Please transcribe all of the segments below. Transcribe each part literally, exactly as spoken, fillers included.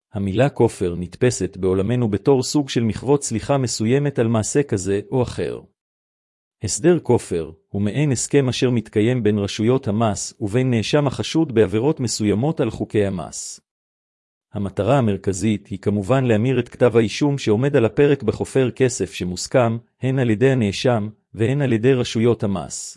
המילה כופר נתפסת בעולמנו בתור סוג של מחוות סליחה מסוימת על מעשה כזה או אחר. הסדר כופר הוא מעין הסכם אשר מתקיים בין רשויות המס ובין נאשם החשוד בעבירות מסוימות על חוקי המס. המטרה המרכזית היא כמובן להמיר את כתב האישום שעומד על הפרק בחופר כסף שמוסכם הן על ידי הנאשם והן על ידי רשויות המס.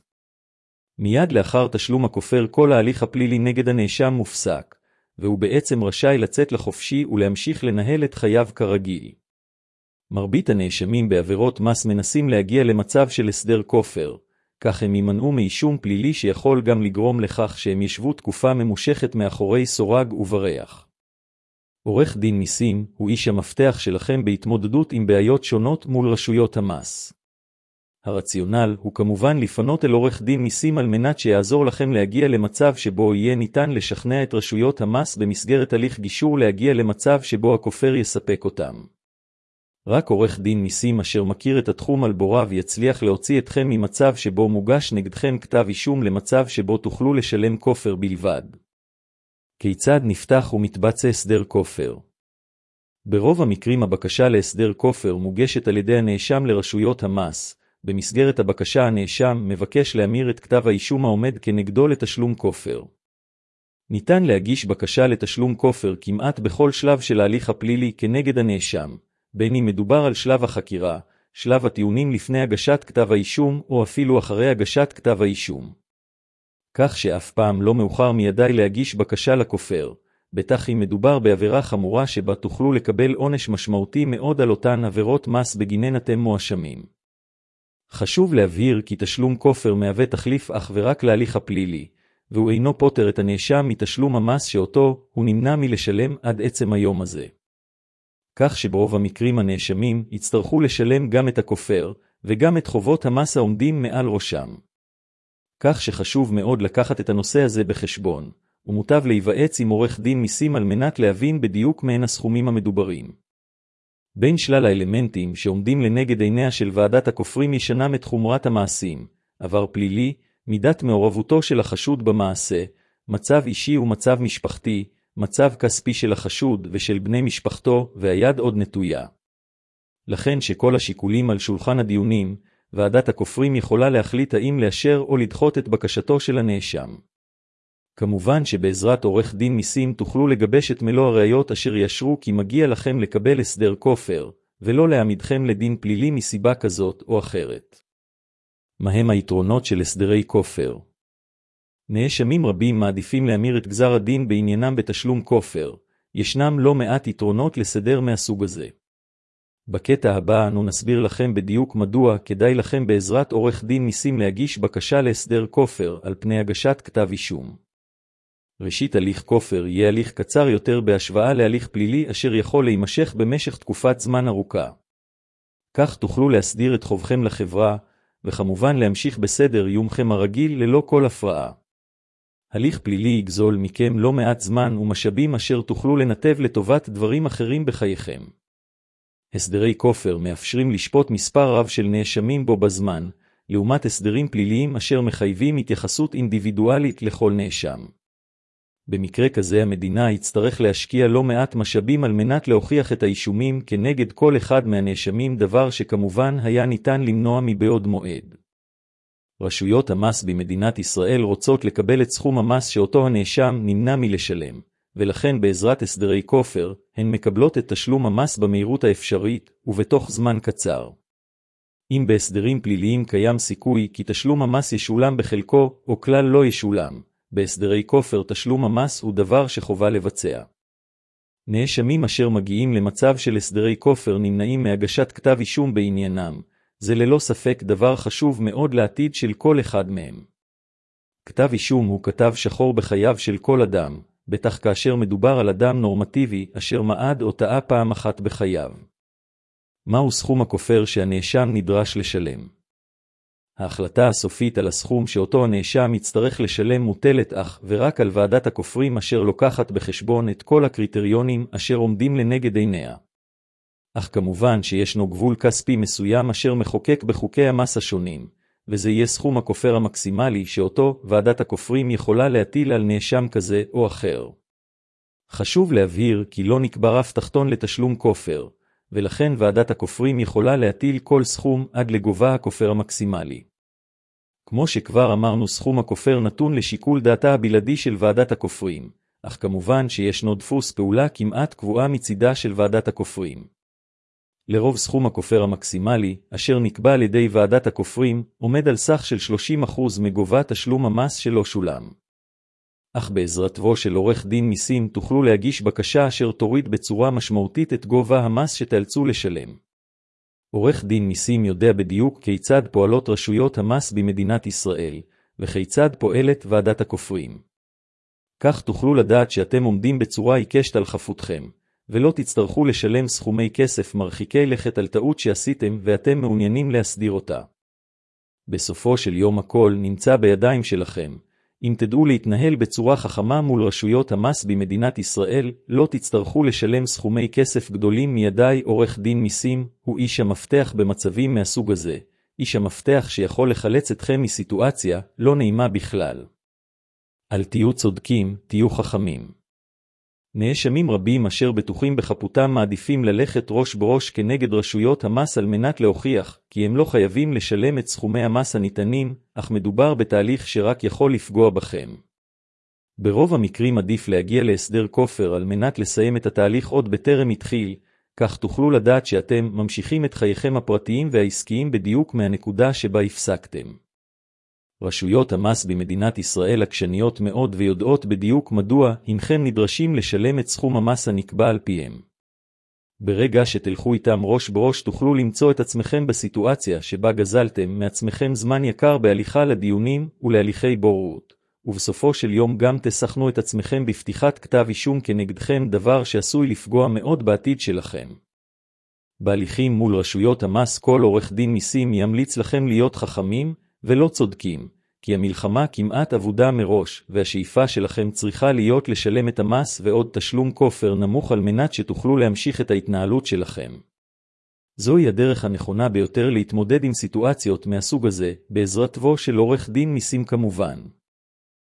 מיד לאחר תשלום הכופר כל ההליך הפלילי נגד הנאשם מופסק, והוא בעצם רשאי לצאת לחופשי ולהמשיך לנהל את חייו כרגיל. מרבית הנאשמים בעבירות מס מנסים להגיע למצב של הסדר כופר, כך הם יימנעו מאישום פלילי שיכול גם לגרום לכך שהם ישבו תקופה ממושכת מאחורי סורג ובריח. עורך דין מיסים הוא איש המפתח שלכם בהתמודדות עם בעיות שונות מול רשויות המס. הרציונל הוא כמובן לפנות אל עורך דין מיסים על מנת שיעזור לכם להגיע למצב שבו יהיה ניתן לשכנע את רשויות המס במסגרת הליך גישור להגיע למצב שבו הכופר יספק אותם. רק עורך דין מיסים אשר מכיר את התחום על בוריו יצליח להוציא אתכם ממצב שבו מוגש נגדכם כתב אישום למצב שבו תוכלו לשלם כופר בלבד. כיצד נפתח ומתבצע הסדר כופר? ברוב המקרים הבקשה להסדר כופר מוגשת על ידי הנאשם לרשויות המס. במסגרת הבקשה הנאשם מבקש להמיר את כתב האישום העומד כנגדו לתשלום כופר. ניתן להגיש בקשה לתשלום כופר כמעט בכל שלב של ההליך הפלילי כנגד הנאשם, בין אם מדובר על שלב החקירה, שלב הטיעונים לפני הגשת כתב האישום או אפילו אחרי הגשת כתב האישום. כך שאף פעם לא מאוחר מידי להגיש בקשה לכופר, בטח אם מדובר בעבירה חמורה שבה תוכלו לקבל עונש משמעותי מאוד על אותן עבירות מס בגינן אתם מואשמים. חשוב להבהיר כי תשלום כופר מהווה תחליף אך ורק להליך הפלילי, והוא אינו פוטר את הנאשם מתשלום המס שאותו הוא נמנע מלשלם עד עצם היום הזה. כך שברוב המקרים הנאשמים יצטרכו לשלם גם את הכופר, וגם את חובות המס העומדים מעל ראשם. כך שחשוב מאוד לקחת את הנושא הזה בחשבון, ומוטב להיוועץ עם עורך דין מיסים על מנת להבין בדיוק מהן הסכומים המדוברים. בין שלל האלמנטים שעומדים לנגד עיניה של ועדת הכופרים ישנם את חומרת המעשים, עבר פלילי, מידת מעורבותו של החשוד במעשה, מצב אישי ומצב משפחתי, מצב כספי של החשוד ושל בני משפחתו, והיד עוד נטויה. לכן שכל השיקולים על שולחן הדיונים, ועדת הכופרים יכולה להחליט האם לאשר או לדחות את בקשתו של הנאשם. כמובן שבעזרת עורך דין מיסים תוכלו לגבש את מלוא הראיות אשר ישרו כי מגיע לכם לקבל הסדר כופר, ולא להעמידכם לדין פלילי מסיבה כזאת או אחרת. מהם היתרונות של הסדרי כופר? נאשמים רבים מעדיפים להמיר את גזר הדין בעניינם בתשלום כופר, ישנם לא מעט יתרונות לסדר מהסוג הזה. בקטע הבא אנו נסביר לכם בדיוק מדוע כדאי לכם בעזרת עורך דין מיסים להגיש בקשה להסדר כופר על פני הגשת כתב אישום. ראשית, הליך כופר יהיה הליך קצר יותר בהשוואה להליך פלילי אשר יכול להימשך במשך תקופת זמן ארוכה. כך תוכלו להסדיר את חובכם לחברה, וכמובן להמשיך בסדר יומכם הרגיל ללא כל הפרעה. הליך פלילי יגזול מכם לא מעט זמן ומשאבים אשר תוכלו לנתב לטובת דברים אחרים בחייכם. הסדרי כופר מאפשרים לשפוט מספר רב של נאשמים בו בזמן, לעומת הסדרים פליליים אשר מחייבים התייחסות אינדיבידואלית לכל נאשם. במקרה כזה המדינה יצטרך להשקיע לא מעט משאבים על מנת להוכיח את האישומים כנגד כל אחד מהנאשמים, דבר שכמובן היה ניתן למנוע מבעוד מועד. רשויות המס במדינת ישראל רוצות לקבל את סכום המס שאותו הנאשם נמנע מלשלם, ולכן בעזרת הסדרי כופר הן מקבלות את תשלום המס במהירות האפשרית ובתוך זמן קצר. אם בהסדרים פליליים קיים סיכוי כי תשלום המס ישולם בחלקו או כלל לא ישולם, בהסדרי כופר תשלום המס הוא דבר שחובה לבצע. נאשמים אשר מגיעים למצב של הסדרי כופר נמנעים מהגשת כתב אישום בעניינם, זה ללא ספק דבר חשוב מאוד לעתיד של כל אחד מהם. כתב אישום הוא כתב שחור בחייו של כל אדם, בטח כאשר מדובר על אדם נורמטיבי אשר מעד או טעה פעם אחת בחייו. מהו סכום הכופר שהנאשם נדרש לשלם? ההחלטה הסופית על הסכום שאותו הנאשם יצטרך לשלם מוטלת אך ורק על ועדת הכופרים אשר לוקחת בחשבון את כל הקריטריונים אשר עומדים לנגד עיניה. אך כמובן שישנו גבול כספי מסוים אשר מחוקק בחוקי המס השונים, וזה יהיה סכום הכופר המקסימלי שאותו ועדת הכופרים יכולה להטיל על נאשם כזה או אחר. חשוב להבהיר כי לא נקבע רף תחתון לתשלום כופר, ולכן ועדת הכופרים יכולה להטיל כל סכום עד לגובה הכופר המקסימלי. כמו שכבר אמרנו, סכום הכופר נתון לשיקול דעתה הבלעדי של ועדת הכופרים, אך כמובן שישנו דפוס פעולה כמעט קבועה מצידה של ועדת הכופרים. לרוב סכום הכופר המקסימלי, אשר נקבע על ידי ועדת הכופרים, עומד על סך של שלושים אחוז מגובה תשלום המס שלא שולם. אך בעזרתו של עורך דין מיסים תוכלו להגיש בקשה אשר תוריד בצורה משמעותית את גובה המס שתאלצו לשלם. עורך דין מיסים יודע בדיוק כיצד פועלות רשויות המס במדינת ישראל, וכיצד פועלת ועדת הכופרים. כך תוכלו לדעת שאתם עומדים בצורה עיקשת על חפותכם, ולא תצטרכו לשלם סכומי כסף מרחיקי לכת על טעות שעשיתם ואתם מעוניינים להסדיר אותה. בסופו של יום הכל נמצא בידיים שלכם. אם תדעו להתנהל בצורה חכמה מול רשויות המס במדינת ישראל, לא תצטרכו לשלם סכומי כסף גדולים מידי. עורך דין מיסים הוא איש המפתח במצבים מהסוג הזה, איש המפתח שיכול לחלץ אתכם מסיטואציה לא נעימה בכלל. אל תהיו צודקים, תהיו חכמים. נאשמים רבים אשר בטוחים בחפותם מעדיפים ללכת ראש בראש כנגד רשויות המס על מנת להוכיח כי הם לא חייבים לשלם את סכומי המס הניתנים, אך מדובר בתהליך שרק יכול לפגוע בכם. ברוב המקרים עדיף להגיע להסדר כופר על מנת לסיים את התהליך עוד בטרם התחיל, כך תוכלו לדעת שאתם ממשיכים את חייכם הפרטיים והעסקיים בדיוק מהנקודה שבה הפסקתם. רשויות המס במדינת ישראל עקשניות מאוד ויודעות בדיוק מדוע הנכם נדרשים לשלם את סכום המס הנקבע על פיהם. ברגע שתלכו איתם ראש בראש תוכלו למצוא את עצמכם בסיטואציה שבה גזלתם מעצמכם זמן יקר בהליכה לדיונים ולהליכי בוררות, ובסופו של יום גם תסכנו את עצמכם בפתיחת כתב אישום כנגדכם, דבר שעשוי לפגוע מאוד בעתיד שלכם. בהליכים מול רשויות המס כל עורך דין מיסים ימליץ לכם להיות חכמים ולא צודקים, כי המלחמה כמעט אבודה מראש, והשאיפה שלכם צריכה להיות לשלם את המס ועוד תשלום כופר נמוך על מנת שתוכלו להמשיך את ההתנהלות שלכם. זוהי הדרך הנכונה ביותר להתמודד עם סיטואציות מהסוג הזה, בעזרתו של עורך דין מיסים כמובן.